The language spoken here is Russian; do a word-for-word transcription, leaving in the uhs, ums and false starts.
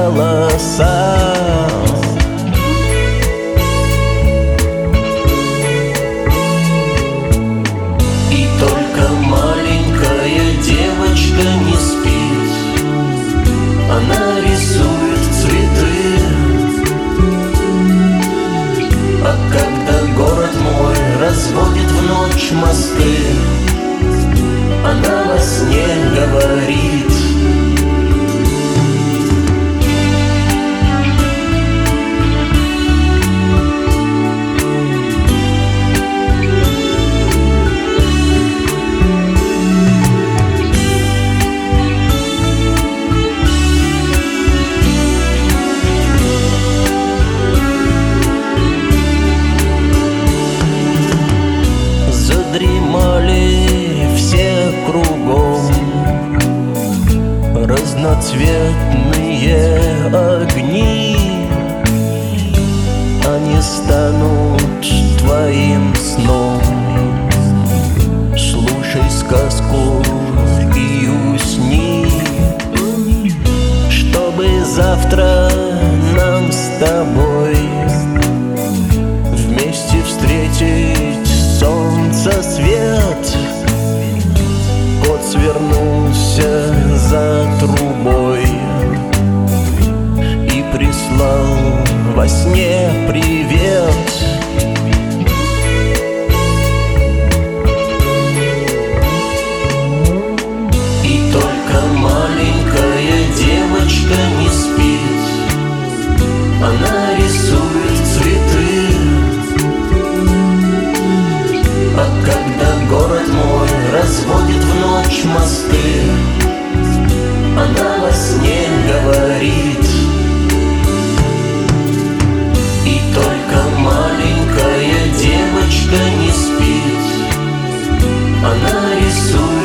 голоса. И только маленькая девочка не спит, она рисует цветы. А когда город мой разводит в ночь мосты, она во сне говорит: задремали все кругом разноцветные огни. Они станут твоим сном. Слушай сказку и усни, чтобы завтра нам с тобой вместе встретить солнце свет. Кот свернулся за трубой и прислал во сне привет. И только маленькая девочка не спит, она рисует цветы. А когда город мой разводит в ночь мосты, она во сне говорит. И только маленькая девочка не спит, она рисует